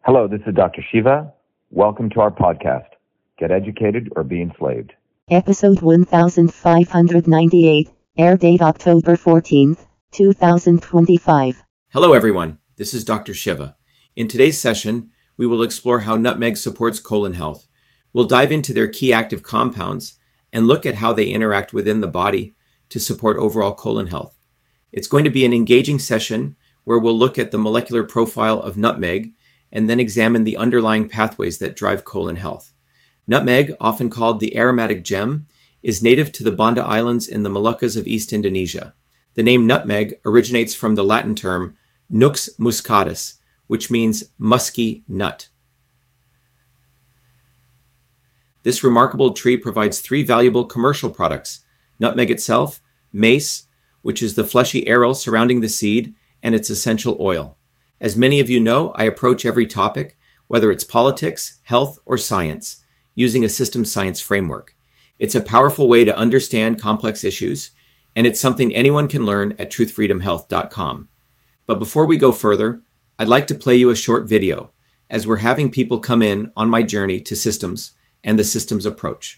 Hello, this is Dr. Shiva. Welcome to our podcast, Get Educated or Be Enslaved. Episode 1598, air date October 14th, 2025. Hello everyone, this is Dr. Shiva. In today's session, we will explore how nutmeg supports colon health. We'll dive into their key active compounds and look at how they interact within the body to support overall colon health. It's going to be an engaging session where we'll look at the molecular profile of nutmeg and then examine the underlying pathways that drive colon health. Nutmeg, often called the aromatic gem, is native to the Banda Islands in the Moluccas of East Indonesia. The name nutmeg originates from the Latin term nux muscatus, which means musky nut. This remarkable tree provides three valuable commercial products: nutmeg itself, mace, which is the fleshy aril surrounding the seed, and its essential oil. As many of you know, I approach every topic, whether it's politics, health, or science, using a systems science framework. It's a powerful way to understand complex issues, and it's something anyone can learn at truthfreedomhealth.com. But before we go further, I'd like to play you a short video, as we're having people come in on my journey to systems and the systems approach.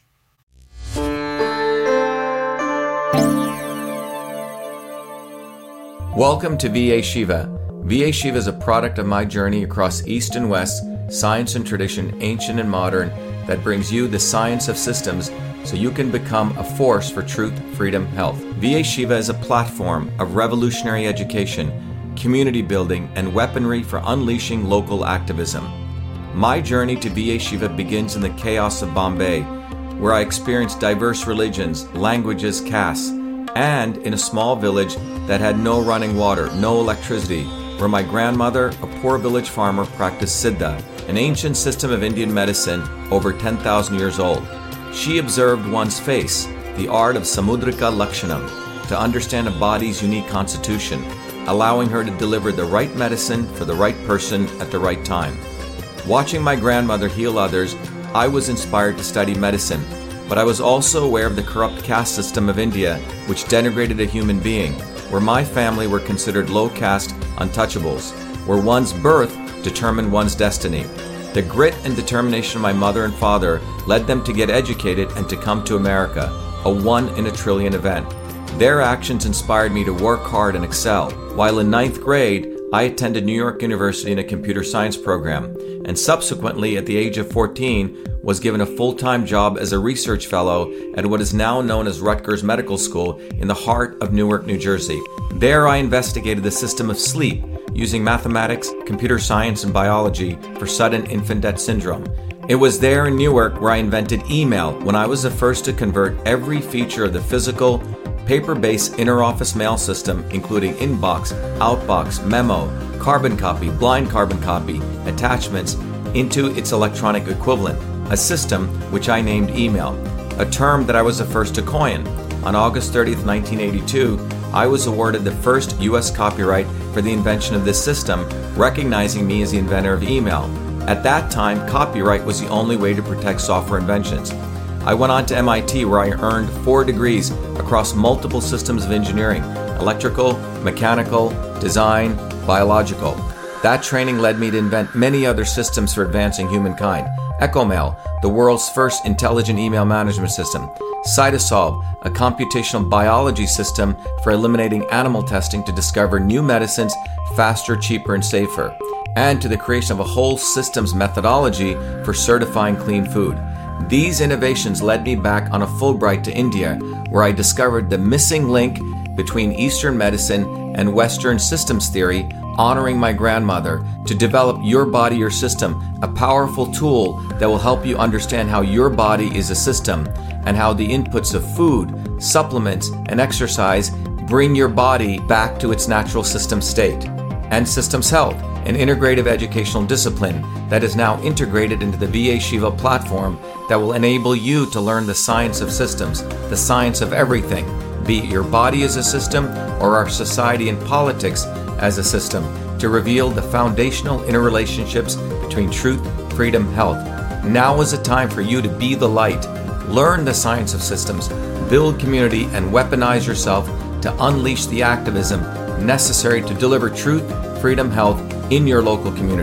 Welcome to VA Shiva. VA Shiva is a product of my journey across East and West, science and tradition, ancient and modern, that brings you the science of systems so you can become a force for truth, freedom, health. VA Shiva is a platform of revolutionary education, community building, and weaponry for unleashing local activism. My journey to VA Shiva begins in the chaos of Bombay, where I experienced diverse religions, languages, castes, and in a small village that had no running water, no electricity, where my grandmother, a poor village farmer, practiced Siddha, an ancient system of Indian medicine over 10,000 years old. She observed one's face, the art of Samudrika Lakshanam, to understand a body's unique constitution, allowing her to deliver the right medicine for the right person at the right time. Watching my grandmother heal others, I was inspired to study medicine, but I was also aware of the corrupt caste system of India, which denigrated a human being, where my family were considered low caste untouchables, where one's birth determined one's destiny. The grit and determination of my mother and father led them to get educated and to come to America, a 1 in a trillion event. Their actions inspired me to work hard and excel. While in 9th grade, I attended New York University in a computer science program, and subsequently, at the age of 14, was given a full-time job as a research fellow at what is now known as Rutgers Medical School in the heart of Newark, New Jersey. There I investigated the system of sleep using mathematics, computer science, and biology for sudden infant death syndrome. It was there in Newark where I invented email, when I was the first to convert every feature of the physical, paper-based interoffice mail system, including inbox, outbox, memo, carbon copy, blind carbon copy, attachments, into its electronic equivalent, a system which I named email, a term that I was the first to coin. On August 30th, 1982, I was awarded the first U.S. copyright for the invention of this system, recognizing me as the inventor of email. At that time, copyright was the only way to protect software inventions. I went on to MIT, where I earned 4 degrees across multiple systems of engineering: electrical, mechanical, design, biological. That training led me to invent many other systems for advancing humankind. EchoMail, the world's first intelligent email management system. Cytosolve, a computational biology system for eliminating animal testing to discover new medicines faster, cheaper, and safer. And to the creation of a whole systems methodology for certifying clean food. These innovations led me back on a Fulbright to India, where I discovered the missing link between Eastern medicine and Western systems theory, honoring my grandmother, to develop Your Body, Your System, a powerful tool that will help you understand how your body is a system and how the inputs of food, supplements, and exercise bring your body back to its natural system state. And Systems Health, an integrative educational discipline that is now integrated into the VA Shiva platform that will enable you to learn the science of systems, the science of everything, be it your body as a system or our society and politics as a system, to reveal the foundational interrelationships between truth, freedom, health. Now is the time for you to be the light, learn the science of systems, build community, and weaponize yourself to unleash the activism necessary to deliver truth, freedom, health in your local community.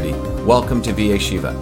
Welcome to VA Shiva.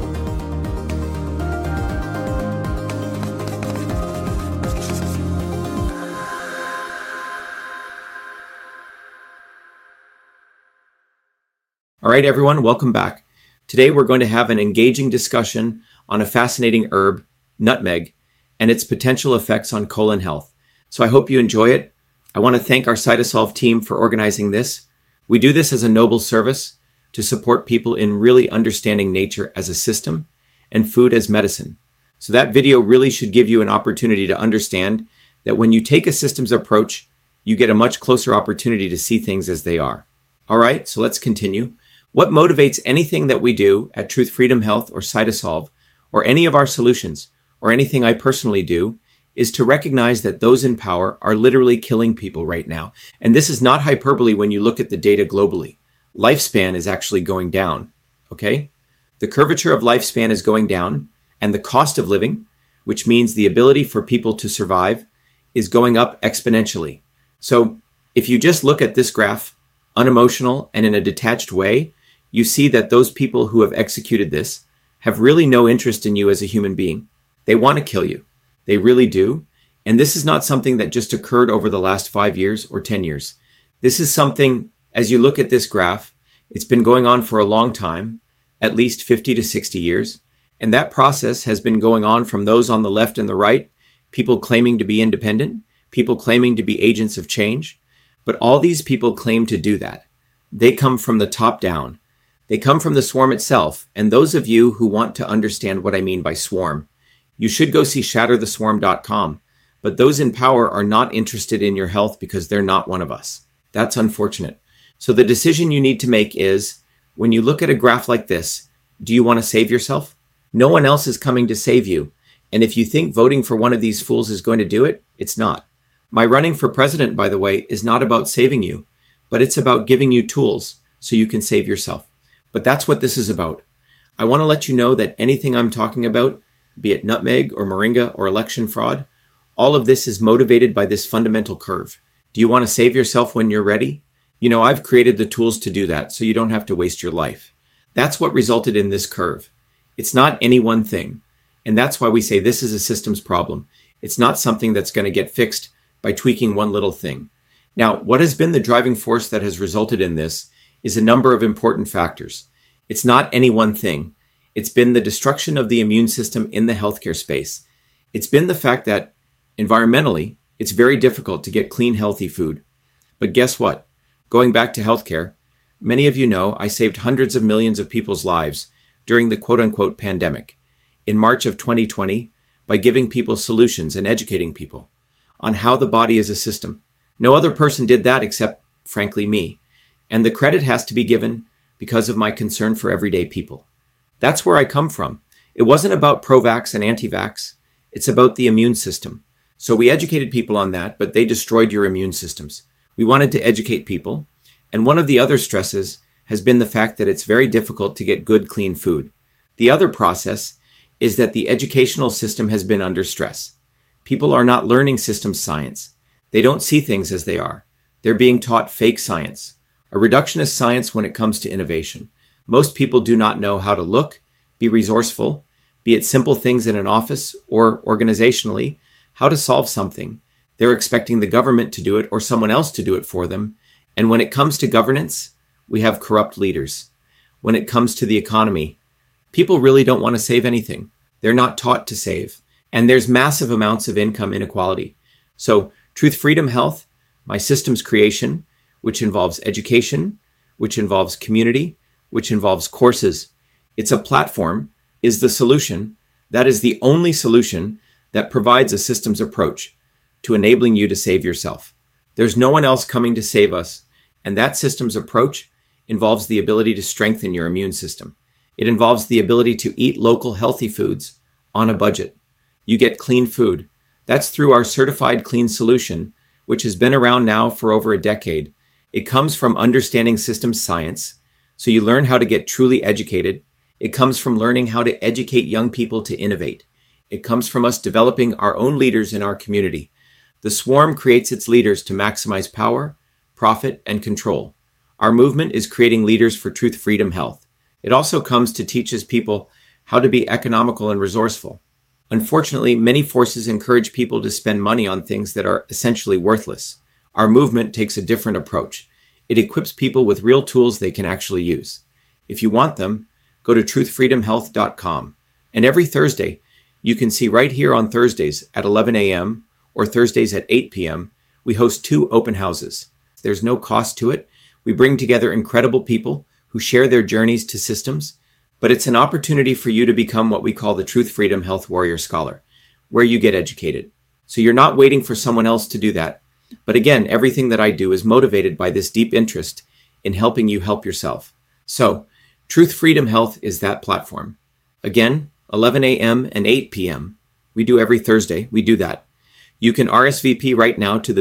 All right, everyone, welcome back. Today we're going to have an engaging discussion on a fascinating herb, nutmeg, and its potential effects on colon health. So I hope you enjoy it. I want to thank our Cytosolve team for organizing this. We do this as a noble service to support people in really understanding nature as a system and food as medicine. So that video really should give you an opportunity to understand that when you take a systems approach, you get a much closer opportunity to see things as they are. All right, so let's continue. What motivates anything that we do at Truth Freedom Health or Cytosolve, or any of our solutions, or anything I personally do, is to recognize that those in power are literally killing people right now. And this is not hyperbole when you look at the data globally. Lifespan is actually going down, okay? The curvature of lifespan is going down, and the cost of living, which means the ability for people to survive, is going up exponentially. So if you just look at this graph, unemotional and in a detached way, you see that those people who have executed this have really no interest in you as a human being. They want to kill you. They really do. And this is not something that just occurred over the last 5 years or 10 years. This is something, as you look at this graph, it's been going on for a long time, at least 50 to 60 years. And that process has been going on from those on the left and the right, people claiming to be independent, people claiming to be agents of change. But all these people claim to do that. They come from the top down. They come from the swarm itself. And those of you who want to understand what I mean by swarm, you should go see shattertheswarm.com. But those in power are not interested in your health because they're not one of us. That's unfortunate. So the decision you need to make is, when you look at a graph like this, do you want to save yourself? No one else is coming to save you. And if you think voting for one of these fools is going to do it, it's not. My running for president, by the way, is not about saving you, but it's about giving you tools so you can save yourself. But that's what this is about. I want to let you know that anything I'm talking about, be it nutmeg or moringa or election fraud, all of this is motivated by this fundamental curve. Do you want to save yourself when you're ready? You know, I've created the tools to do that, so you don't have to waste your life. That's what resulted in this curve. It's not any one thing. And that's why we say this is a systems problem. It's not something that's going to get fixed by tweaking one little thing. Now, what has been the driving force that has resulted in this is a number of important factors. It's not any one thing. It's been the destruction of the immune system in the healthcare space. It's been the fact that environmentally, it's very difficult to get clean, healthy food. But guess what? Going back to healthcare, many of you know I saved hundreds of millions of people's lives during the quote-unquote pandemic in March of 2020 by giving people solutions and educating people on how the body is a system. No other person did that except, frankly, me. And the credit has to be given because of my concern for everyday people. That's where I come from. It wasn't about pro-vax and anti-vax. It's about the immune system. So we educated people on that, but they destroyed your immune systems. We wanted to educate people. And one of the other stresses has been the fact that it's very difficult to get good, clean food. The other process is that the educational system has been under stress. People are not learning systems science. They don't see things as they are. They're being taught fake science, a reductionist science when it comes to innovation. Most people do not know how to look, be resourceful, be it simple things in an office or organizationally, how to solve something. They're expecting the government to do it or someone else to do it for them. And when it comes to governance, we have corrupt leaders. When it comes to the economy, people really don't want to save anything. They're not taught to save. And there's massive amounts of income inequality. So Truth Freedom Health, my systems creation, which involves education, which involves community, which involves courses. It's a platform, is the solution. That is the only solution that provides a systems approach to enabling you to save yourself. There's no one else coming to save us. And that systems approach involves the ability to strengthen your immune system. It involves the ability to eat local healthy foods on a budget. You get clean food. That's through our certified clean solution, which has been around now for over a decade. It comes from understanding systems science, so you learn how to get truly educated. It comes from learning how to educate young people to innovate. It comes from us developing our own leaders in our community. The swarm creates its leaders to maximize power, profit, and control. Our movement is creating leaders for Truth Freedom Health. It also comes to teaches people how to be economical and resourceful. Unfortunately, many forces encourage people to spend money on things that are essentially worthless. Our movement takes a different approach. It equips people with real tools they can actually use. If you want them, go to truthfreedomhealth.com. And every Thursday, you can see right here on Thursdays at 11 a.m. or Thursdays at 8 p.m., we host 2 open houses. There's no cost to it. We bring together incredible people who share their journeys to systems, but it's an opportunity for you to become what we call the Truth Freedom Health Warrior Scholar, where you get educated. So you're not waiting for someone else to do that. But again, everything that I do is motivated by this deep interest in helping you help yourself. So Truth Freedom Health is that platform. Again, 11 a.m. and 8 p.m. We do every Thursday. We do that. You can RSVP right now to the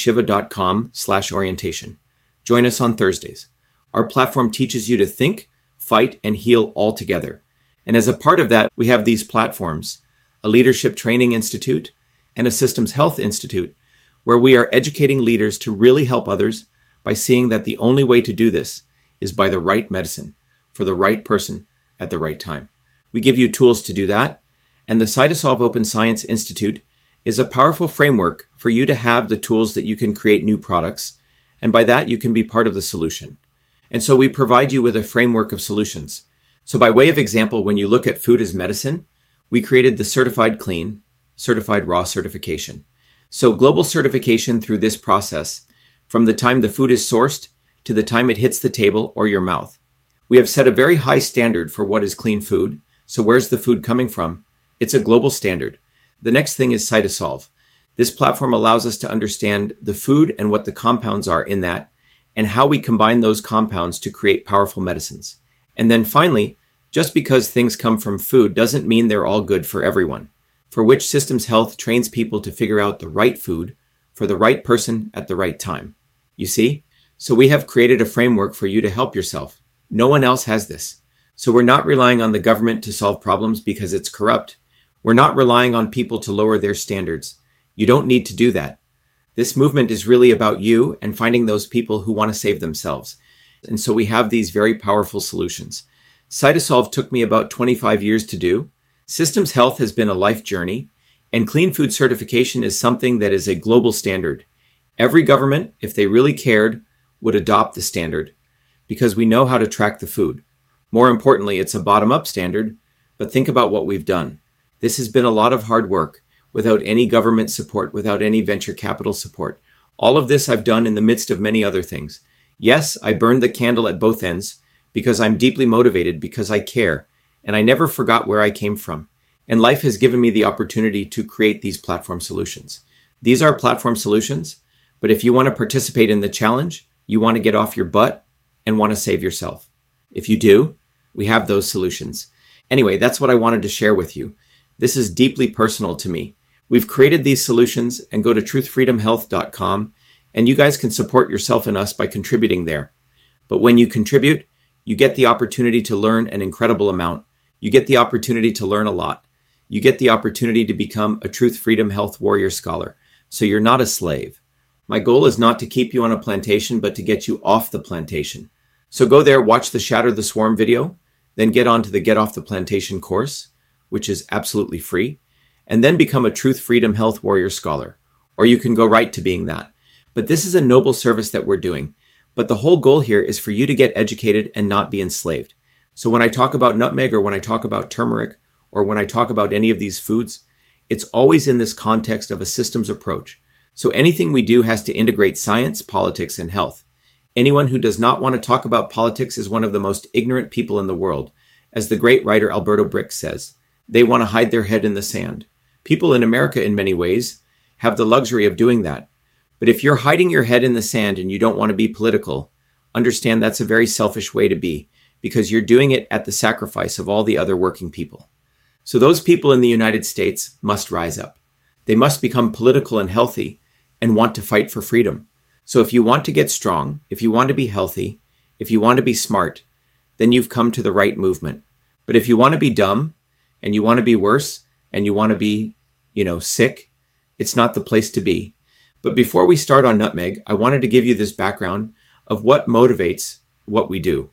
vashiva.com/orientation. Join us on Thursdays. Our platform teaches you to think, fight, and heal all together. And as a part of that, we have these platforms, a Leadership Training Institute and a Systems Health Institute, where we are educating leaders to really help others by seeing that the only way to do this is by the right medicine for the right person at the right time. We give you tools to do that, and the Cytosolve Open Science Institute is a powerful framework for you to have the tools that you can create new products, and by that you can be part of the solution. And so we provide you with a framework of solutions. So by way of example, when you look at food as medicine, we created the Certified Clean, Certified Raw certification. So global certification through this process, from the time the food is sourced to the time it hits the table or your mouth. We have set a very high standard for what is clean food. So where's the food coming from? It's a global standard. The next thing is Cytosolve. This platform allows us to understand the food and what the compounds are in that, and how we combine those compounds to create powerful medicines. And then finally, just because things come from food doesn't mean they're all good for everyone, for which Systems Health trains people to figure out the right food for the right person at the right time. You see? So we have created a framework for you to help yourself. No one else has this. So we're not relying on the government to solve problems because it's corrupt. We're not relying on people to lower their standards. You don't need to do that. This movement is really about you and finding those people who want to save themselves. And so we have these very powerful solutions. Cytosolve took me about 25 years to do. Systems Health has been a life journey, and clean food certification is something that is a global standard. Every government, if they really cared, would adopt the standard because we know how to track the food. More importantly, it's a bottom-up standard, but think about what we've done. This has been a lot of hard work without any government support, without any venture capital support. All of this I've done in the midst of many other things. Yes, I burned the candle at both ends because I'm deeply motivated, because I care, and I never forgot where I came from. And life has given me the opportunity to create these platform solutions. These are platform solutions, but if you want to participate in the challenge, you want to get off your butt and want to save yourself. If you do, we have those solutions. Anyway, that's what I wanted to share with you. This is deeply personal to me. We've created these solutions, and go to truthfreedomhealth.com, and you guys can support yourself and us by contributing there. But when you contribute, you get the opportunity to learn an incredible amount. You get the opportunity to learn a lot. You get the opportunity to become a Truth Freedom Health Warrior Scholar. So you're not a slave. My goal is not to keep you on a plantation, but to get you off the plantation. So go there, watch the Shatter the Swarm video, then get on to the Get Off the Plantation course, which is absolutely free, and then become a Truth Freedom Health Warrior Scholar. Or you can go right to being that. But this is a noble service that we're doing. But the whole goal here is for you to get educated and not be enslaved. So when I talk about nutmeg, or when I talk about turmeric, or when I talk about any of these foods, it's always in this context of a systems approach. So anything we do has to integrate science, politics, and health. Anyone who does not want to talk about politics is one of the most ignorant people in the world. As the great writer Alberto Brick says, they want to hide their head in the sand. People in America, in many ways, have the luxury of doing that. But if you're hiding your head in the sand and you don't want to be political, understand that's a very selfish way to be, because you're doing it at the sacrifice of all the other working people. So those people in the United States must rise up. They must become political and healthy and want to fight for freedom. So if you want to get strong, if you want to be healthy, if you want to be smart, then you've come to the right movement. But if you want to be dumb, and you want to be worse, and you want to be, sick, it's not the place to be. But before we start on nutmeg, I wanted to give you this background of what motivates what we do.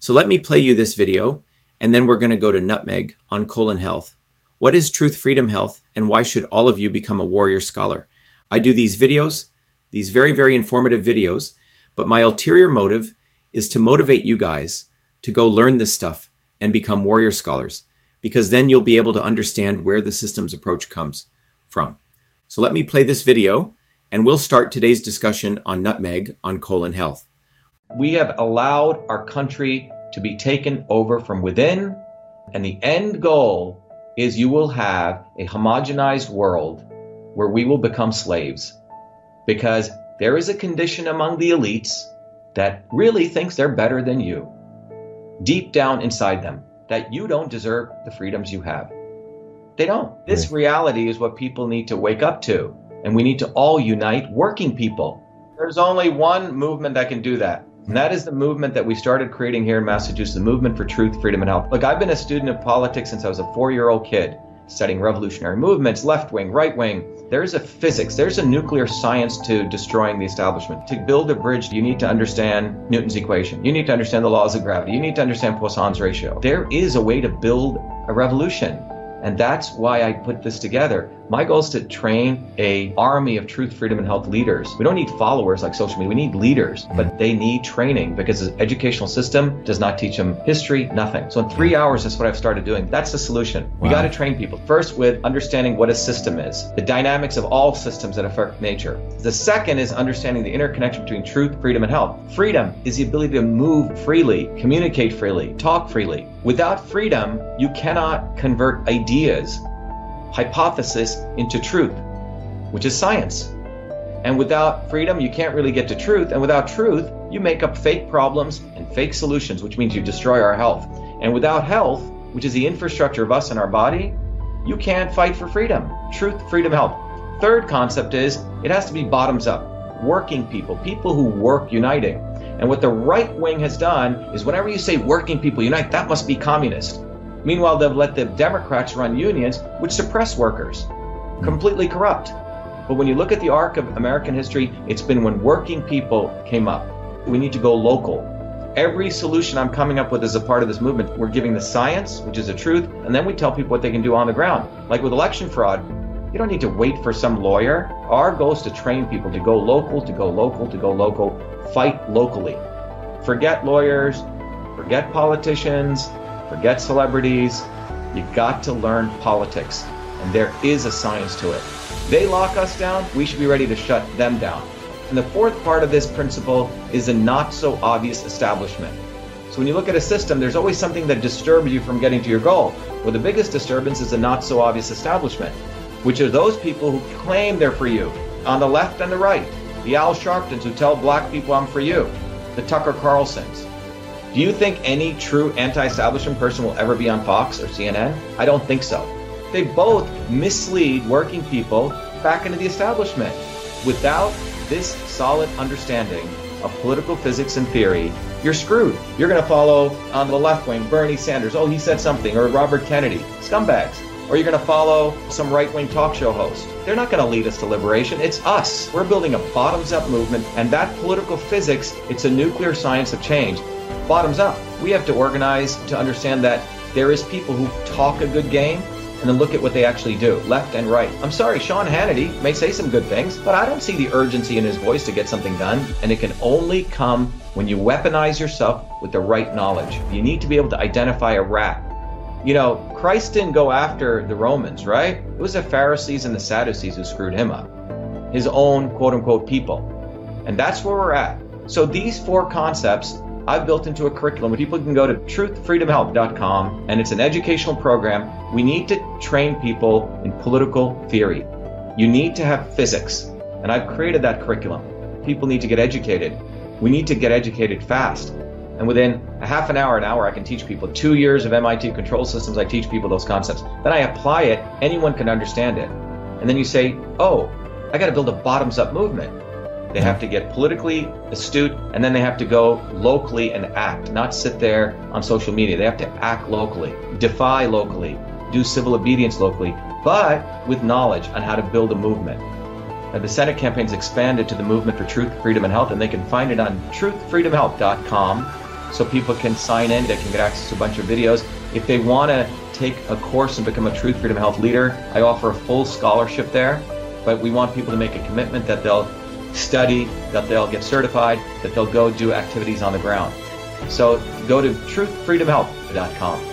So let me play you this video, and then we're going to go to Nutmeg on colon health. What is Truth Freedom Health, and why should all of you become a warrior scholar? I do these videos, these very, very informative videos, but my ulterior motive is to motivate you guys to go learn this stuff and become warrior scholars, because then you'll be able to understand where the systems approach comes from. So let me play this video, and we'll start today's discussion on Nutmeg on colon health. We have allowed our country to be taken over from within, and the end goal is you will have a homogenized world where we will become slaves, because there is a condition among the elites that really thinks they're better than you, deep down inside them, that you don't deserve the freedoms you have. They don't. This reality is what people need to wake up to, and we need to all unite working people. There's only one movement that can do that. And that is the movement that we started creating here in Massachusetts, the movement for truth, freedom, and health. Look, I've been a student of politics since I was a 4-year-old kid, studying revolutionary movements, left wing, right wing. There's a physics, there's a nuclear science to destroying the establishment. To build a bridge, you need to understand Newton's equation. You need to understand the laws of gravity. You need to understand Poisson's ratio. There is a way to build a revolution. And that's why I put this together. My goal is to train an army of truth, freedom, and health leaders. We don't need followers like social media. We need leaders, but they need training because the educational system does not teach them history, nothing. So in 3 hours, that's what I've started doing. That's the solution. We got to train people. First, with understanding what a system is, the dynamics of all systems that affect nature. The second is understanding the interconnection between truth, freedom, and health. Freedom is the ability to move freely, communicate freely, talk freely. Without freedom, you cannot convert ideas, hypothesis into truth, which is science. And without freedom, you can't really get to truth. And without truth, you make up fake problems and fake solutions, which means you destroy our health. And without health, which is the infrastructure of us and our body, you can't fight for freedom. Truth, freedom, health. Third concept is it has to be bottoms up. Working people, people who work uniting. And what the right wing has done is whenever you say working people unite, that must be communist. Meanwhile, they've let the Democrats run unions, which suppress workers. Completely corrupt. But when you look at the arc of American history, it's been when working people came up. We need to go local. Every solution I'm coming up with as a part of this movement, we're giving the science, which is the truth, and then we tell people what they can do on the ground. Like with election fraud, you don't need to wait for some lawyer. Our goal is to train people to go local, to go local, to go local, fight locally. Forget lawyers, forget politicians, forget celebrities. You got to learn politics, and there is a science to it. They lock us down, we should be ready to shut them down. And the fourth part of this principle is a not so obvious establishment. So when you look at a system, there's always something that disturbs you from getting to your goal. Well, the biggest disturbance is a not so obvious establishment, which are those people who claim they're for you, on the left and the right. The Al Sharptons who tell black people I'm for you. The Tucker Carlsons. Do you think any true anti-establishment person will ever be on Fox or CNN? I don't think so. They both mislead working people back into the establishment. Without this solid understanding of political physics and theory, you're screwed. You're going to follow on the left wing Bernie Sanders. Oh, he said something. Or Robert Kennedy. Scumbags. Or you're going to follow some right-wing talk show host. They're not going to lead us to liberation. It's us. We're building a bottoms-up movement, and that political physics, it's a nuclear science of change. Bottoms up. We have to organize to understand that there is people who talk a good game and then look at what they actually do, left and right. I'm sorry, Sean Hannity may say some good things, but I don't see the urgency in his voice to get something done, and it can only come when you weaponize yourself with the right knowledge. You need to be able to identify a rat. You know, Christ didn't go after the Romans, right? It was the Pharisees and the Sadducees who screwed him up. His own quote-unquote people. And that's where we're at. So these four concepts I've built into a curriculum where people can go to truthfreedomhealth.com, and it's an educational program. We need to train people in political theory. You need to have physics, and I've created that curriculum. People need to get educated. We need to get educated fast. And within a half an hour, I can teach people. 2 years of MIT control systems, I teach people those concepts. Then I apply it, anyone can understand it. And then you say, oh, I got to build a bottoms-up movement. They have to get politically astute, and then they have to go locally and act, not sit there on social media. They have to act locally, defy locally, do civil obedience locally, but with knowledge on how to build a movement. Now, the Senate campaign's expanded to the Movement for Truth, Freedom, and Health, and they can find it on truthfreedomhealth.com. so people can sign in, they can get access to a bunch of videos. If they want to take a course and become a Truth Freedom Health leader, I offer a full scholarship there, but we want people to make a commitment that they'll study, that they'll get certified, that they'll go do activities on the ground. So go to truthfreedomhealth.com.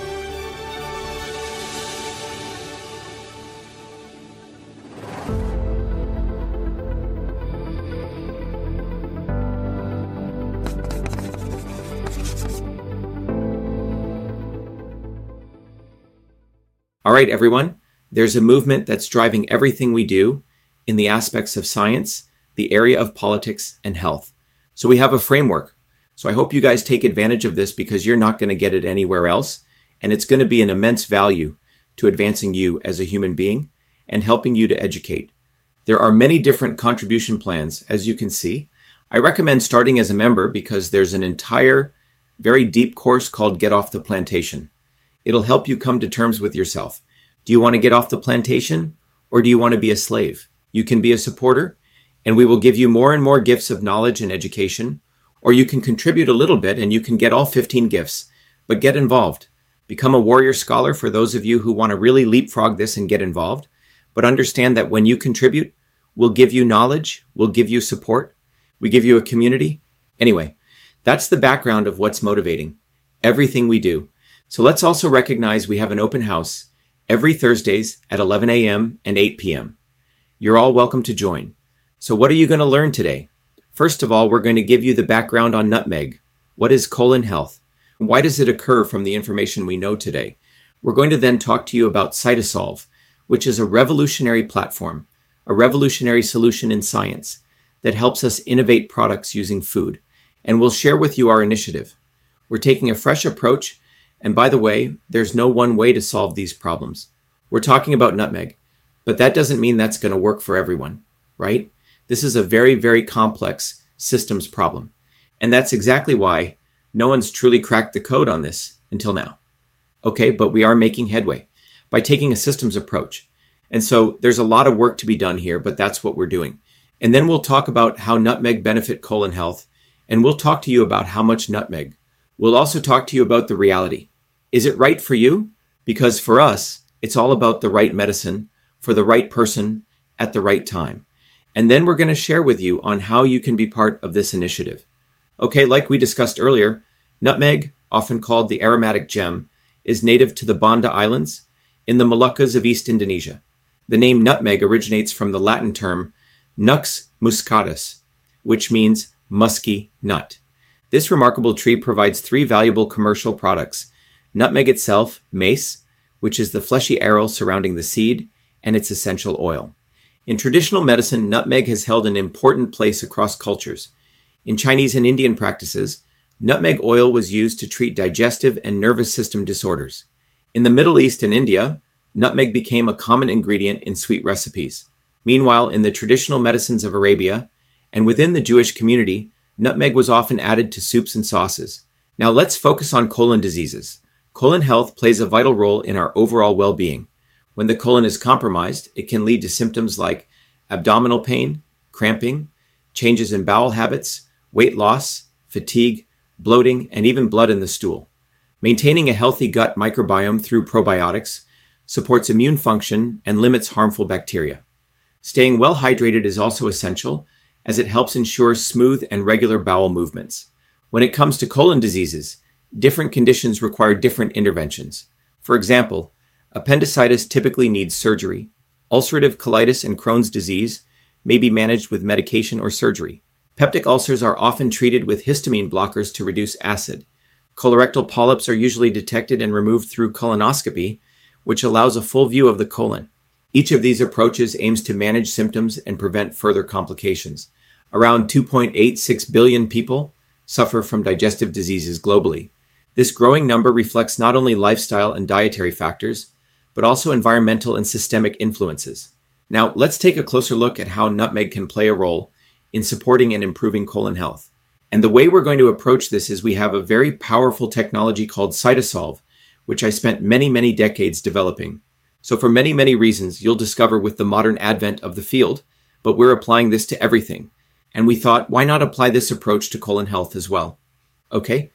All right, everyone, there's a movement that's driving everything we do in the aspects of science, the area of politics, and health. So we have a framework. So I hope you guys take advantage of this because you're not going to get it anywhere else. And it's going to be an immense value to advancing you as a human being and helping you to educate. There are many different contribution plans, as you can see. I recommend starting as a member because there's an entire, very deep course called Get Off the Plantation. It'll help you come to terms with yourself. Do you want to get off the plantation or do you want to be a slave? You can be a supporter and we will give you more and more gifts of knowledge and education, or you can contribute a little bit and you can get all 15 gifts, but get involved. Become a warrior scholar for those of you who want to really leapfrog this and get involved, but understand that when you contribute, we'll give you knowledge, we'll give you support, we give you a community. Anyway, that's the background of what's motivating everything we do. So let's also recognize we have an open house every Thursdays at 11 a.m. and 8 p.m. You're all welcome to join. So what are you going to learn today? First of all, we're going to give you the background on nutmeg. What is colon health? Why does it occur from the information we know today? We're going to then talk to you about CytoSolve, which is a revolutionary platform, a revolutionary solution in science that helps us innovate products using food. And we'll share with you our initiative. We're taking a fresh approach. And by the way, there's no one way to solve these problems. We're talking about nutmeg, but that doesn't mean that's going to work for everyone, right? This is a very, very complex systems problem. And that's exactly why no one's truly cracked the code on this until now. Okay, but we are making headway by taking a systems approach. And so there's a lot of work to be done here, but that's what we're doing. And then we'll talk about how nutmeg benefit colon health, and we'll talk to you about how much nutmeg. We'll also talk to you about the reality. Is it right for you? Because for us, it's all about the right medicine for the right person at the right time. And then we're going to share with you on how you can be part of this initiative. Okay, like we discussed earlier, nutmeg, often called the aromatic gem, is native to the Banda Islands in the Moluccas of East Indonesia. The name nutmeg originates from the Latin term nux muscatus, which means musky nut. This remarkable tree provides 3 valuable commercial products: nutmeg itself, mace, which is the fleshy aril surrounding the seed, and its essential oil. In traditional medicine, nutmeg has held an important place across cultures. In Chinese and Indian practices, nutmeg oil was used to treat digestive and nervous system disorders. In the Middle East and India, nutmeg became a common ingredient in sweet recipes. Meanwhile, in the traditional medicines of Arabia and within the Jewish community, nutmeg was often added to soups and sauces. Now let's focus on colon diseases. Colon health plays a vital role in our overall well-being. When the colon is compromised, it can lead to symptoms like abdominal pain, cramping, changes in bowel habits, weight loss, fatigue, bloating, and even blood in the stool. Maintaining a healthy gut microbiome through probiotics supports immune function and limits harmful bacteria. Staying well hydrated is also essential as it helps ensure smooth and regular bowel movements. When it comes to colon diseases, different conditions require different interventions. For example, appendicitis typically needs surgery. Ulcerative colitis and Crohn's disease may be managed with medication or surgery. Peptic ulcers are often treated with histamine blockers to reduce acid. Colorectal polyps are usually detected and removed through colonoscopy, which allows a full view of the colon. Each of these approaches aims to manage symptoms and prevent further complications. Around 2.86 billion people suffer from digestive diseases globally. This growing number reflects not only lifestyle and dietary factors, but also environmental and systemic influences. Now, let's take a closer look at how nutmeg can play a role in supporting and improving colon health. And the way we're going to approach this is we have a very powerful technology called CytoSolve, which I spent many decades developing. So for many reasons, you'll discover with the modern advent of the field, but we're applying this to everything. And we thought, why not apply this approach to colon health as well? Okay,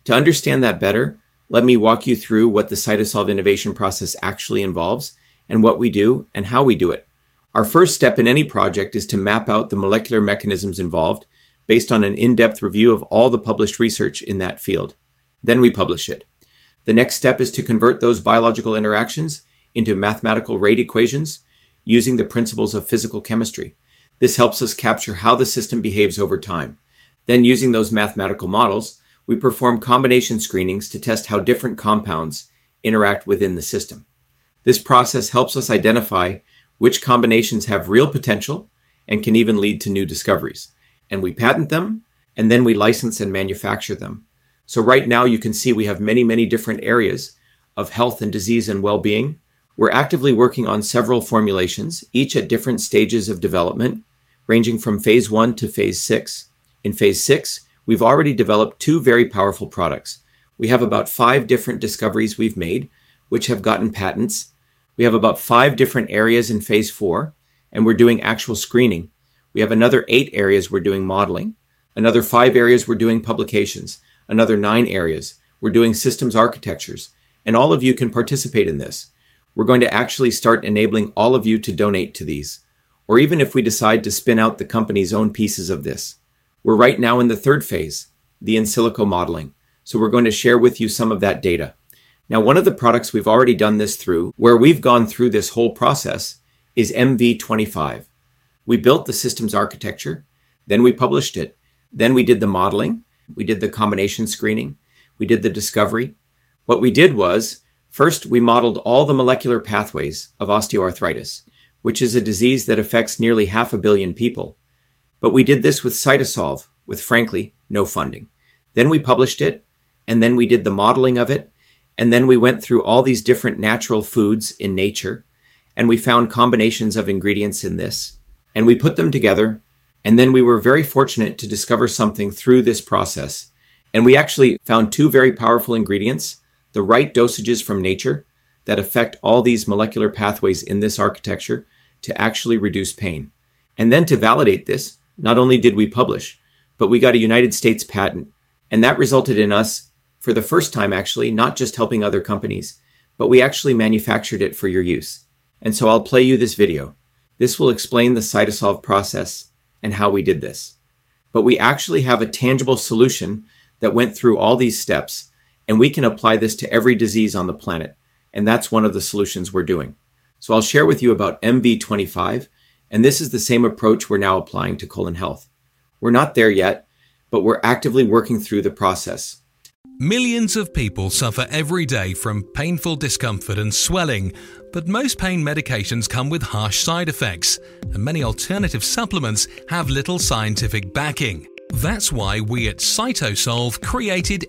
To understand that better, let me walk you through what the Cytosolve innovation process actually involves and what we do and how we do it. Our first step in any project is to map out the molecular mechanisms involved based on an in-depth review of all the published research in that field. Then we publish it. The next step is to convert those biological interactions into mathematical rate equations using the principles of physical chemistry. This helps us capture how the system behaves over time. Then, using those mathematical models, we perform combination screenings to test how different compounds interact within the system. This process helps us identify which combinations have real potential and can even lead to new discoveries. And we patent them, and then we license and manufacture them. So right now you can see we have many, many different areas of health and disease and well-being. We're actively working on several formulations, each at different stages of development, ranging from phase 1 to phase 6. In phase 6, we've already developed 2 very powerful products. We have about 5 different discoveries we've made, which have gotten patents. We have about 5 different areas in phase 4, and we're doing actual screening. We have another 8 areas we're doing modeling, another 5 areas we're doing publications, another 9 areas we're doing systems architectures, and all of you can participate in this. We're going to actually start enabling all of you to donate to these, or even if we decide to spin out the company's own pieces of this. We're right now in the 3rd phase, the in silico modeling, so we're going to share with you some of that data. Now, one of the products we've already done this through, where we've gone through this whole process, is MV25. We built the systems architecture, then we published it, then we did the modeling, we did the combination screening, we did the discovery. What we did was, first we modeled all the molecular pathways of osteoarthritis, which is a disease that affects nearly 500 million people. But we did this with Cytosolve, with frankly, no funding. Then we published it, and then we did the modeling of it, and then we went through all these different natural foods in nature, and we found combinations of ingredients in this, and we put them together, and then we were very fortunate to discover something through this process. And we actually found 2 very powerful ingredients, the right dosages from nature that affect all these molecular pathways in this architecture to actually reduce pain. And then to validate this, not only did we publish, but we got a United States patent. And that resulted in us, for the first time actually, not just helping other companies, but we actually manufactured it for your use. And so I'll play you this video. This will explain the Cytosolve process and how we did this. But we actually have a tangible solution that went through all these steps, and we can apply this to every disease on the planet. And that's one of the solutions we're doing. So I'll share with you about MV25, and this is the same approach we're now applying to colon health. We're not there yet, but we're actively working through the process. Millions of people suffer every day from painful discomfort and swelling, but most pain medications come with harsh side effects, and many alternative supplements have little scientific backing. That's why we at Cytosolve created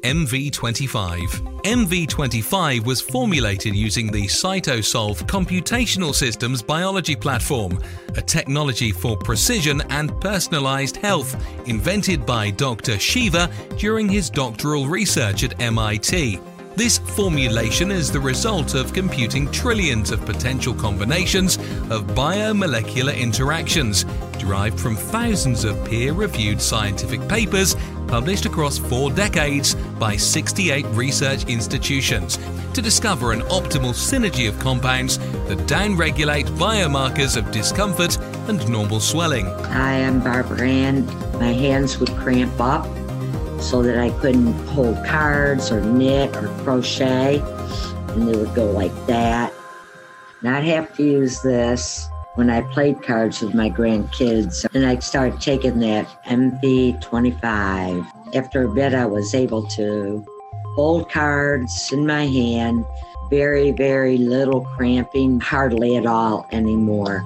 MV25. MV25 was formulated using the Cytosolve Computational Systems Biology Platform, a technology for precision and personalized health invented by Dr. Shiva during his doctoral research at MIT. This formulation is the result of computing trillions of potential combinations of biomolecular interactions derived from thousands of peer-reviewed scientific papers published across 4 decades by 68 research institutions to discover an optimal synergy of compounds that downregulate biomarkers of discomfort and normal swelling. Hi, I'm Barbara Ann. My hands would cramp up so that I couldn't hold cards or knit or crochet, and they would go like that. And I'd have to use this when I played cards with my grandkids, and I started taking that MV25. After a bit, I was able to hold cards in my hand, very, very little cramping, hardly at all anymore.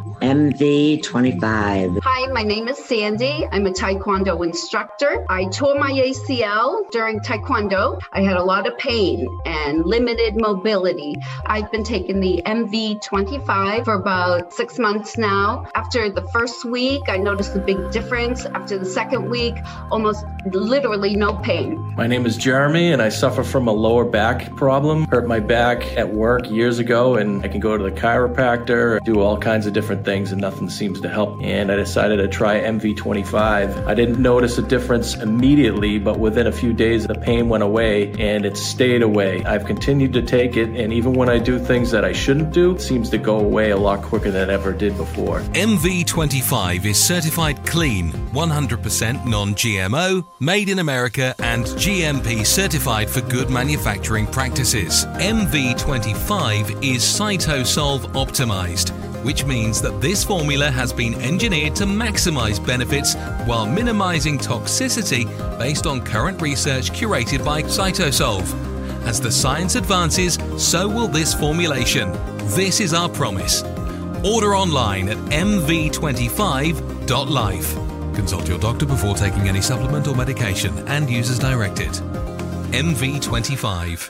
MV25. Hi, my name is Sandy. I'm a Taekwondo instructor. I tore my ACL during Taekwondo. I had a lot of pain and limited mobility. I've been taking the MV25 for about 6 months now. After the first week, I noticed a big difference. After the second week, almost literally no pain. My name is Jeremy, and I suffer from a lower back problem. Hurt my back at work years ago, and I can go to the chiropractor, do all kinds of different things, and nothing seems to help. And I decided to try MV25. I didn't notice a difference immediately, but within a few days, the pain went away, and it stayed away. I've continued to take it, and even when I do things that I shouldn't do, it seems to go away a lot quicker than it ever did before. MV25 is certified clean, 100% non-GMO, made in America, and GMP certified for good manufacturing practices. MV25 is CytoSolve optimized, which means that this formula has been engineered to maximize benefits while minimizing toxicity based on current research curated by CytoSolve. As the science advances, so will this formulation. This is our promise. Order online at mv25.life. Consult your doctor before taking any supplement or medication and use as directed. MV25.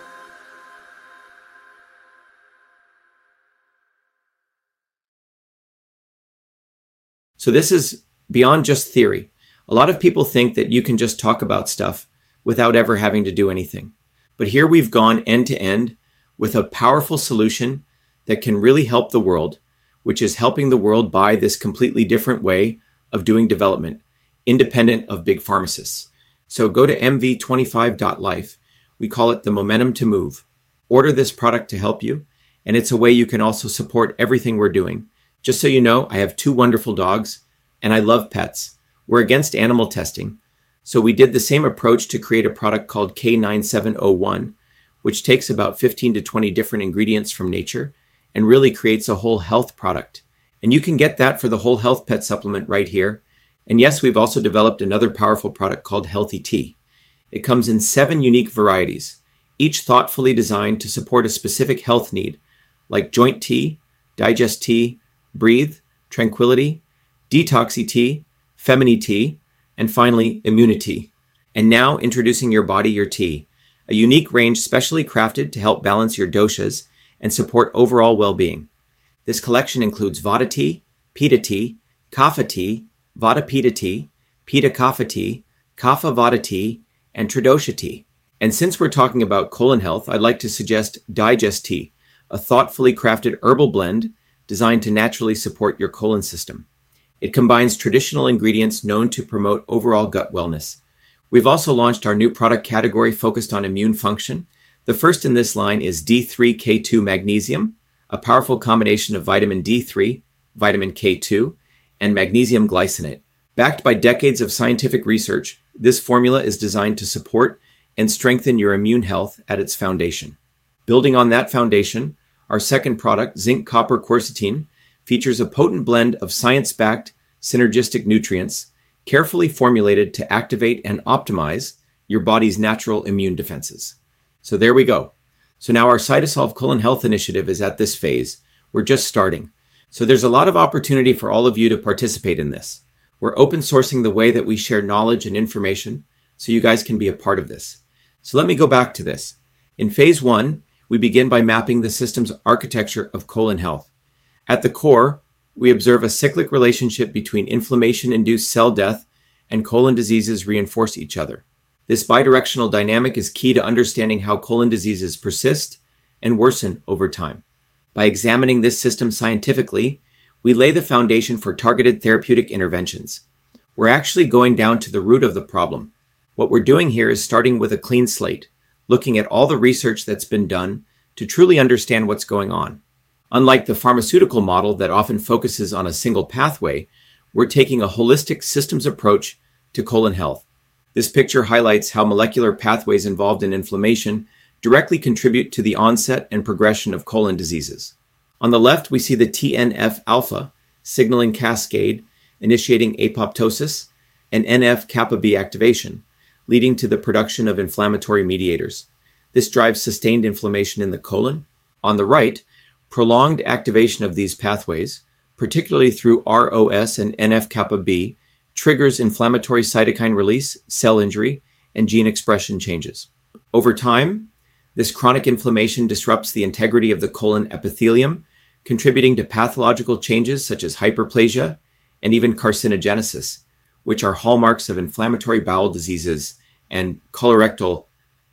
So this is beyond just theory. A lot of people think that you can just talk about stuff without ever having to do anything. But here we've gone end to end with a powerful solution that can really help the world, which is helping the world buy this completely different way of doing development, independent of big pharmacists. So go to mv25.life. We call it the momentum to move. Order this product to help you, and it's a way you can also support everything we're doing. Just so you know, I have 2 wonderful dogs, and I love pets. We're against animal testing, so we did the same approach to create a product called K9701, which takes about 15 to 20 different ingredients from nature and really creates a whole health product. And you can get that for the Whole Health Pet Supplement right here. And yes, we've also developed another powerful product called Healthy Tea. It comes in 7 unique varieties, each thoughtfully designed to support a specific health need, like joint tea, digest tea, breathe, tranquility, detoxy tea, femini tea, and finally, immunity. And now introducing Your Body, Your Tea, a unique range specially crafted to help balance your doshas and support overall well-being. This collection includes Vata tea, Pitta tea, Kapha tea, Vata Pitta tea, Pitta Kapha tea, Kapha Vata tea, and Tridosha tea. And since we're talking about colon health, I'd like to suggest Digest tea, a thoughtfully crafted herbal blend designed to naturally support your colon system. It combines traditional ingredients known to promote overall gut wellness. We've also launched our new product category focused on immune function. The first in this line is D3K2 Magnesium, a powerful combination of vitamin D3, vitamin K2, and magnesium glycinate. Backed by decades of scientific research, this formula is designed to support and strengthen your immune health at its foundation. Building on that foundation, our second product, Zinc Copper Quercetin, features a potent blend of science-backed synergistic nutrients carefully formulated to activate and optimize your body's natural immune defenses. So there we go. So now our CytoSolve Colon Health Initiative is at this phase. We're just starting. So there's a lot of opportunity for all of you to participate in this. We're open sourcing the way that we share knowledge and information so you guys can be a part of this. So let me go back to this. In phase 1, we begin by mapping the system's architecture of colon health. At the core, we observe a cyclic relationship between inflammation-induced cell death and colon diseases reinforce each other. This bidirectional dynamic is key to understanding how colon diseases persist and worsen over time. By examining this system scientifically, we lay the foundation for targeted therapeutic interventions. We're actually going down to the root of the problem. What we're doing here is starting with a clean slate, looking at all the research that's been done to truly understand what's going on. Unlike the pharmaceutical model that often focuses on a single pathway, we're taking a holistic systems approach to colon health. This picture highlights how molecular pathways involved in inflammation directly contribute to the onset and progression of colon diseases. On the left, we see the TNF-alpha signaling cascade initiating apoptosis and NF-kappa B activation, leading to the production of inflammatory mediators. This drives sustained inflammation in the colon. On the right, prolonged activation of these pathways, particularly through ROS and NF-kappa B, triggers inflammatory cytokine release, cell injury, and gene expression changes. Over time, this chronic inflammation disrupts the integrity of the colon epithelium, contributing to pathological changes such as hyperplasia and even carcinogenesis, which are hallmarks of inflammatory bowel diseases and colorectal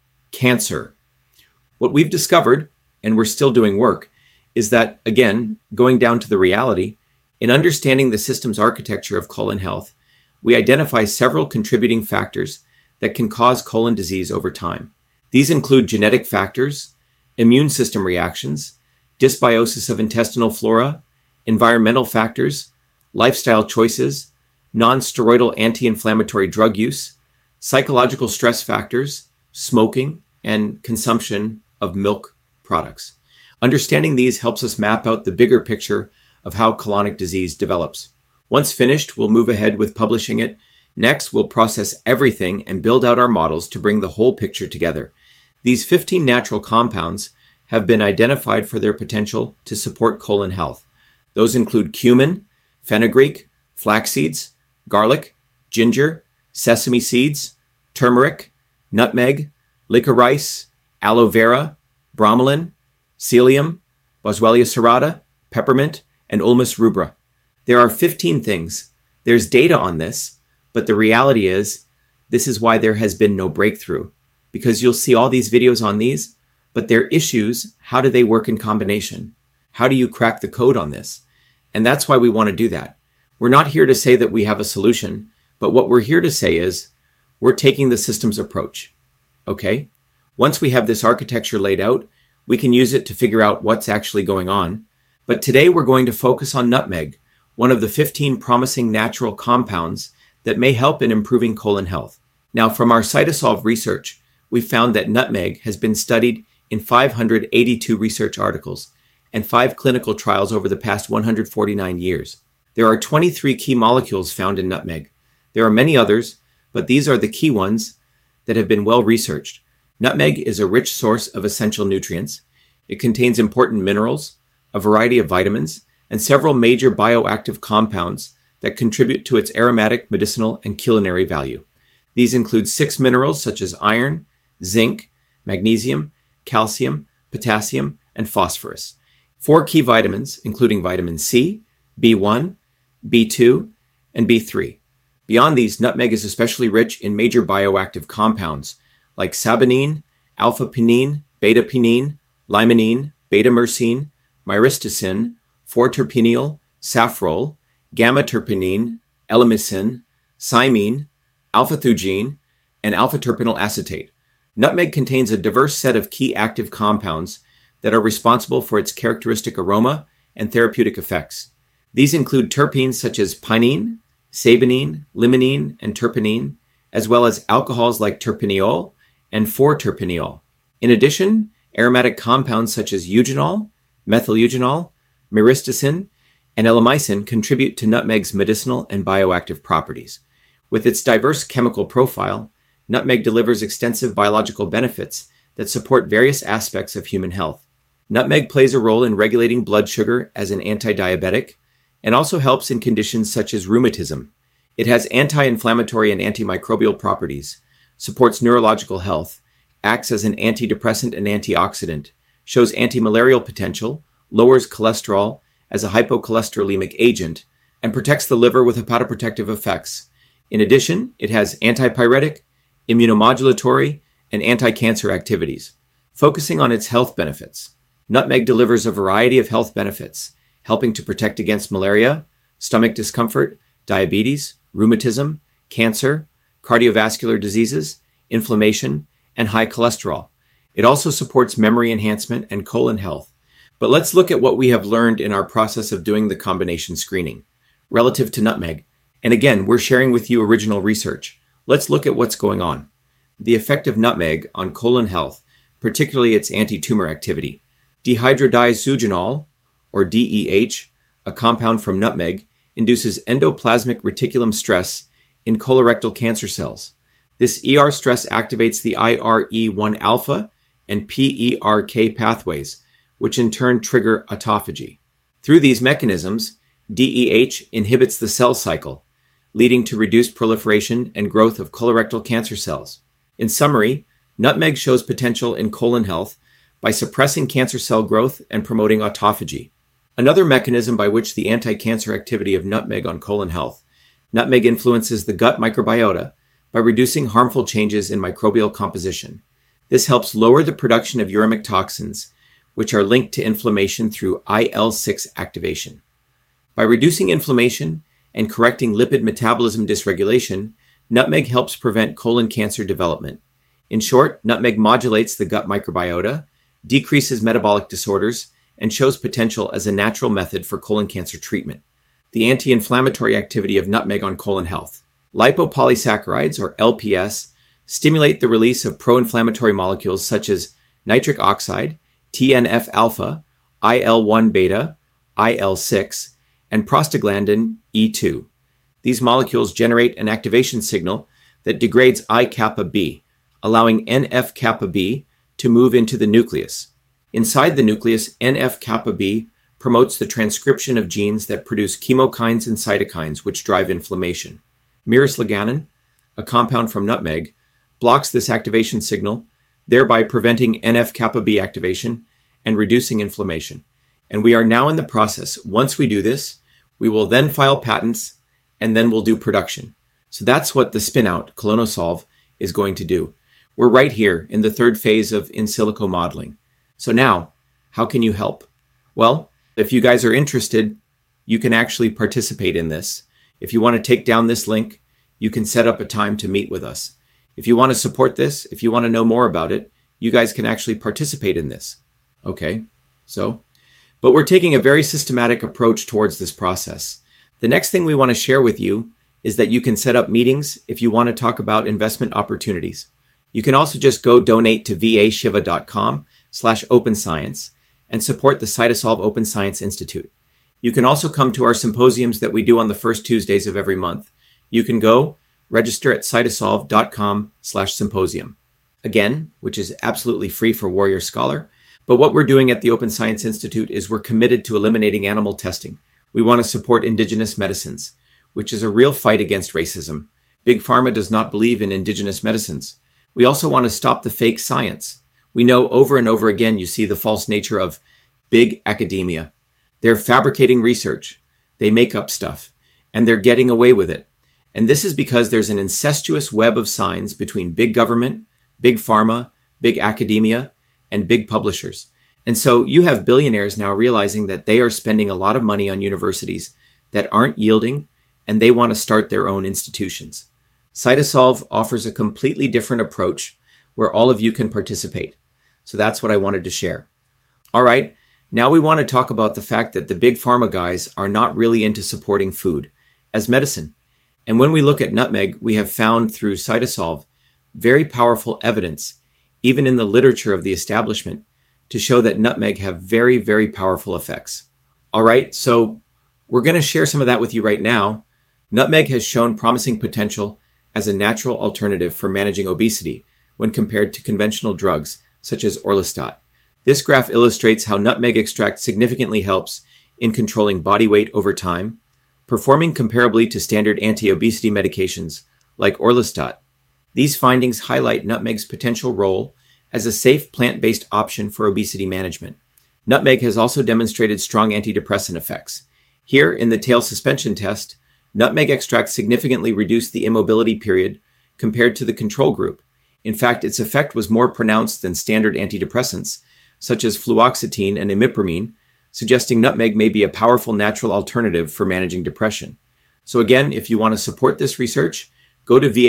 cancer. What we've discovered, and we're still doing work, is that, again, going down to the reality, in understanding the system's architecture of colon health, we identify several contributing factors that can cause colon disease over time. These include genetic factors, immune system reactions, dysbiosis of intestinal flora, environmental factors, lifestyle choices, non-steroidal anti-inflammatory drug use, psychological stress factors, smoking, and consumption of milk products. Understanding these helps us map out the bigger picture of how colonic disease develops. Once finished, we'll move ahead with publishing it. Next, we'll process everything and build out our models to bring the whole picture together. These 15 natural compounds have been identified for their potential to support colon health. Those include cumin, fenugreek, flax seeds, garlic, ginger, sesame seeds, turmeric, nutmeg, licorice, aloe vera, bromelain, psyllium, Boswellia serrata, peppermint, and Ulmus rubra. There are 15 things. There's data on this, but the reality is this is why there has been no breakthrough, because you'll see all these videos on these, but they're issues. How do they work in combination? How do you crack the code on this? And that's why we want to do that. We're not here to say that we have a solution, but what we're here to say is we're taking the systems approach. Okay? Once we have this architecture laid out, we can use it to figure out what's actually going on. But today we're going to focus on nutmeg, one of the 15 promising natural compounds that may help in improving colon health. Now, from our Cytosolve research, we found that nutmeg has been studied in 582 research articles and 5 clinical trials over the past 149 years. There are 23 key molecules found in nutmeg. There are many others, but these are the key ones that have been well researched. Nutmeg is a rich source of essential nutrients. It contains important minerals, a variety of vitamins, and several major bioactive compounds that contribute to its aromatic, medicinal, and culinary value. These include 6 minerals such as iron, zinc, magnesium, calcium, potassium, and phosphorus. 4 key vitamins, including vitamin C, B1, B2, and B3. Beyond these, nutmeg is especially rich in major bioactive compounds like saponine, alpha-pinene, beta-pinene, limonene, beta-myrcene, myristicin, 4-terpineol, safrole, gamma-terpinene, elemicin, cymene, alpha-theugene, and alpha-terpinyl acetate. Nutmeg contains a diverse set of key active compounds that are responsible for its characteristic aroma and therapeutic effects. These include terpenes such as pinene, saponine, limonene, and terpenine, as well as alcohols like terpineol and 4-terpineol. In addition, aromatic compounds such as eugenol, methyl-eugenol, myristicin, and elemicin contribute to nutmeg's medicinal and bioactive properties. With its diverse chemical profile, nutmeg delivers extensive biological benefits that support various aspects of human health. Nutmeg plays a role in regulating blood sugar as an anti-diabetic and also helps in conditions such as rheumatism. It has anti-inflammatory and antimicrobial properties, supports neurological health, acts as an antidepressant and antioxidant, shows antimalarial potential, lowers cholesterol as a hypocholesterolemic agent, and protects the liver with hepatoprotective effects. In addition, it has antipyretic, immunomodulatory, and anti-cancer activities. Focusing on its health benefits, nutmeg delivers a variety of health benefits, helping to protect against malaria, stomach discomfort, diabetes, rheumatism, cancer, cardiovascular diseases, inflammation, and high cholesterol. It also supports memory enhancement and colon health. But let's look at what we have learned in our process of doing the combination screening relative to nutmeg. And again, we're sharing with you original research. Let's look at what's going on. The effect of nutmeg on colon health, particularly its anti-tumor activity. Dehydrodiazeugενol, or DEH, a compound from nutmeg, induces endoplasmic reticulum stress in colorectal cancer cells. This ER stress activates the IRE1 alpha and PERK pathways, which in turn trigger autophagy. Through these mechanisms, DEH inhibits the cell cycle, leading to reduced proliferation and growth of colorectal cancer cells. In summary, nutmeg shows potential in colon health by suppressing cancer cell growth and promoting autophagy. Another mechanism by which the anti-cancer activity of nutmeg on colon health Nutmeg influences the gut microbiota by reducing harmful changes in microbial composition. This helps lower the production of uremic toxins, which are linked to inflammation through IL-6 activation. By reducing inflammation and correcting lipid metabolism dysregulation, nutmeg helps prevent colon cancer development. In short, nutmeg modulates the gut microbiota, decreases metabolic disorders, and shows potential as a natural method for colon cancer treatment. The anti-inflammatory activity of nutmeg on colon health. Lipopolysaccharides, or LPS, stimulate the release of pro-inflammatory molecules such as nitric oxide, TNF-alpha, IL-1 beta, IL-6, and prostaglandin E2. These molecules generate an activation signal that degrades I-kappa B, allowing NF-kappa B to move into the nucleus. Inside the nucleus, NF-kappa B promotes the transcription of genes that produce chemokines and cytokines, which drive inflammation. Myrisleganin, a compound from nutmeg, blocks this activation signal, thereby preventing NF-kappa B activation and reducing inflammation. And we are now in the process. Once we do this, we will then file patents, and then we'll do production. So that's what the spin-out, Colonosolv, is going to do. We're right here in the third phase of in silico modeling. So now, how can you help? Well, if you guys are interested, you can actually participate in this. If you want to take down this link, you can set up a time to meet with us. If you want to support this, if you want to know more about it, you guys can actually participate in this. Okay, but we're taking a very systematic approach towards this process. The next thing we want to share with you is that you can set up meetings if you want to talk about investment opportunities. You can also just go donate to vashiva.com/openscience and support the Cytosolve Open Science Institute. You can also come to our symposiums that we do on the first Tuesdays of every month. You can go register at cytosolve.com/symposium. Again, which is absolutely free for Warrior Scholar. But what we're doing at the Open Science Institute is we're committed to eliminating animal testing. We want to support indigenous medicines, which is a real fight against racism. Big Pharma does not believe in indigenous medicines. We also want to stop the fake science. We know over and over again you see the false nature of big academia. They're fabricating research. They make up stuff, and they're getting away with it. And this is because there's an incestuous web of signs between big government, big pharma, big academia, and big publishers. And so you have billionaires now realizing that they are spending a lot of money on universities that aren't yielding, and they want to start their own institutions. Cytosolve offers a completely different approach where all of you can participate. So that's what I wanted to share. All right, now we want to talk about the fact that the big pharma guys are not really into supporting food as medicine. And when we look at nutmeg, we have found through Cytosolve very powerful evidence, even in the literature of the establishment, to show that nutmeg have very, very powerful effects. All right, so we're going to share some of that with you right now. Nutmeg has shown promising potential as a natural alternative for managing obesity when compared to conventional drugs such as Orlistat. This graph illustrates how nutmeg extract significantly helps in controlling body weight over time, performing comparably to standard anti-obesity medications like Orlistat. These findings highlight nutmeg's potential role as a safe plant-based option for obesity management. Nutmeg has also demonstrated strong antidepressant effects. Here, in the tail suspension test, nutmeg extract significantly reduced the immobility period compared to the control group. In fact, its effect was more pronounced than standard antidepressants, such as fluoxetine and imipramine, suggesting nutmeg may be a powerful natural alternative for managing depression. So again, if you want to support this research, go to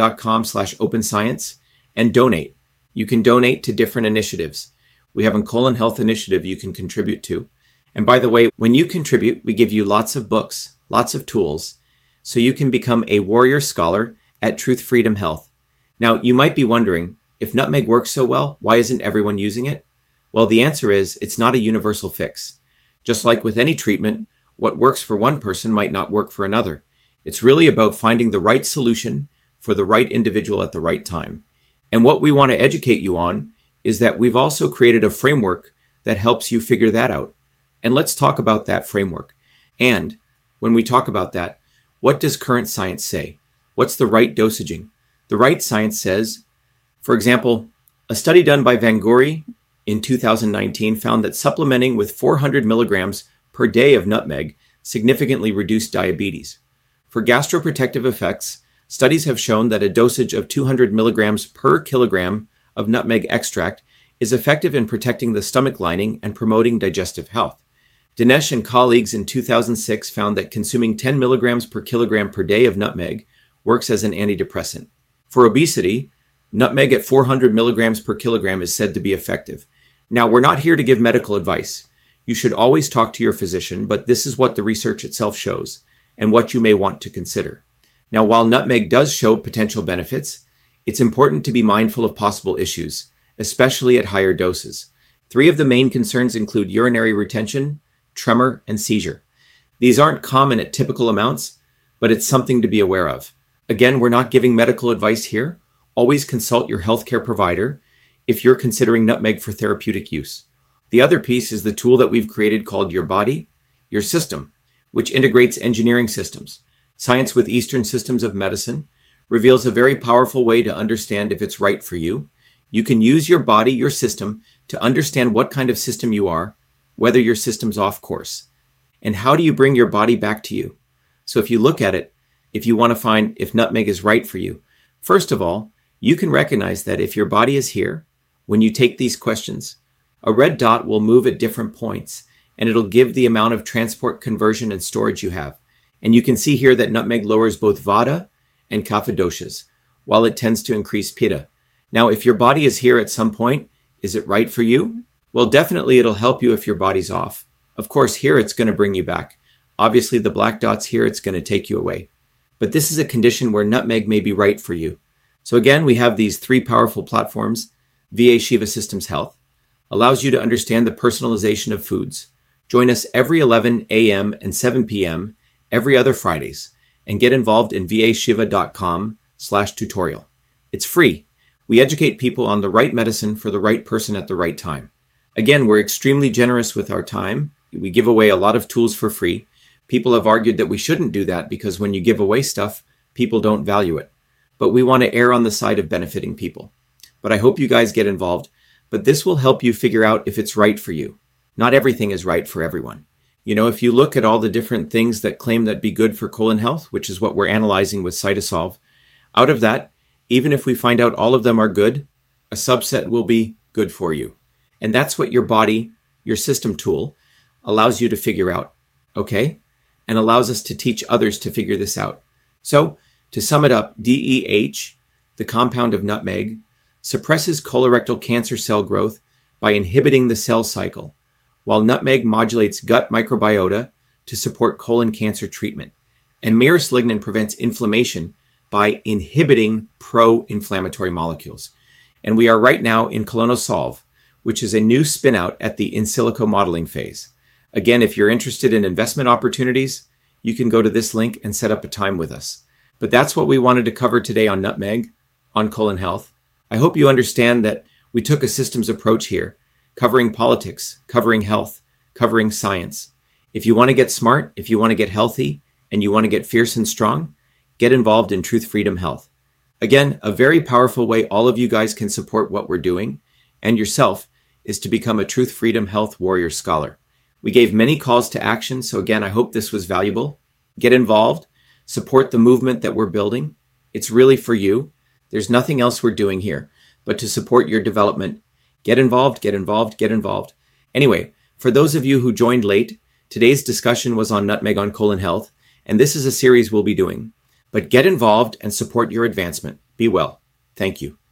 vashiva.com/openscience and donate. You can donate to different initiatives. We have a colon health initiative you can contribute to. And by the way, when you contribute, we give you lots of books, lots of tools, so you can become a warrior scholar at Truth Freedom Health. Now, you might be wondering, if nutmeg works so well, why isn't everyone using it? Well, the answer is it's not a universal fix. Just like with any treatment, what works for one person might not work for another. It's really about finding the right solution for the right individual at the right time. And what we want to educate you on is that we've also created a framework that helps you figure that out. And let's talk about that framework. And when we talk about that, what does current science say? What's the right dosaging? The right science says, for example, a study done by Vangori in 2019 found that supplementing with 400 milligrams per day of nutmeg significantly reduced diabetes. For gastroprotective effects, studies have shown that a dosage of 200 milligrams per kilogram of nutmeg extract is effective in protecting the stomach lining and promoting digestive health. Dinesh and colleagues in 2006 found that consuming 10 milligrams per kilogram per day of nutmeg works as an antidepressant. For obesity, nutmeg at 400 milligrams per kilogram is said to be effective. Now, we're not here to give medical advice. You should always talk to your physician, but this is what the research itself shows and what you may want to consider. Now, while nutmeg does show potential benefits, it's important to be mindful of possible issues, especially at higher doses. 3 of the main concerns include urinary retention, tremor, and seizure. These aren't common at typical amounts, but it's something to be aware of. Again, we're not giving medical advice here. Always consult your healthcare provider if you're considering nutmeg for therapeutic use. The other piece is the tool that we've created called Your Body, Your System, which integrates engineering systems. Science with Eastern Systems of Medicine reveals a very powerful way to understand if it's right for you. You can use your body, your system, to understand what kind of system you are, whether your system's off course. And how do you bring your body back to you? So if you look at it, if you want to find if nutmeg is right for you, first of all, you can recognize that if your body is here, when you take these questions, a red dot will move at different points, and it'll give the amount of transport, conversion, and storage you have. And you can see here that nutmeg lowers both vata and kapha doshas, while it tends to increase pitta. Now, if your body is here at some point, is it right for you? Well, definitely it'll help you if your body's off. Of course, here it's going to bring you back. Obviously, the black dots here, it's going to take you away. But this is a condition where nutmeg may be right for you. So again, we have these 3 powerful platforms. VA Shiva Systems Health allows you to understand the personalization of foods. Join us every 11 a.m. and 7 p.m. every other Fridays and get involved in vashiva.com/tutorial. It's free. We educate people on the right medicine for the right person at the right time. Again, we're extremely generous with our time. We give away a lot of tools for free. People have argued that we shouldn't do that because when you give away stuff, people don't value it. But we want to err on the side of benefiting people. But I hope you guys get involved. But this will help you figure out if it's right for you. Not everything is right for everyone. You know, if you look at all the different things that claim that be good for colon health, which is what we're analyzing with Cytosolve, out of that, even if we find out all of them are good, a subset will be good for you. And that's what your body, your system tool, allows you to figure out, okay? And allows us to teach others to figure this out. So, to sum it up, DEH, the compound of nutmeg, suppresses colorectal cancer cell growth by inhibiting the cell cycle, while nutmeg modulates gut microbiota to support colon cancer treatment. And Myris lignin prevents inflammation by inhibiting pro-inflammatory molecules. And we are right now in Colonosolve, which is a new spin-out at the in silico modeling phase. Again, if you're interested in investment opportunities, you can go to this link and set up a time with us. But that's what we wanted to cover today on nutmeg, on colon health. I hope you understand that we took a systems approach here, covering politics, covering health, covering science. If you want to get smart, if you want to get healthy, and you want to get fierce and strong, get involved in Truth Freedom Health. Again, a very powerful way all of you guys can support what we're doing and yourself is to become a Truth Freedom Health Warrior Scholar. We gave many calls to action, so again, I hope this was valuable. Get involved, support the movement that we're building. It's really for you. There's nothing else we're doing here but to support your development. Get involved, get involved, get involved. Anyway, for those of you who joined late, today's discussion was on nutmeg on colon health, and this is a series we'll be doing. But get involved and support your advancement. Be well. Thank you.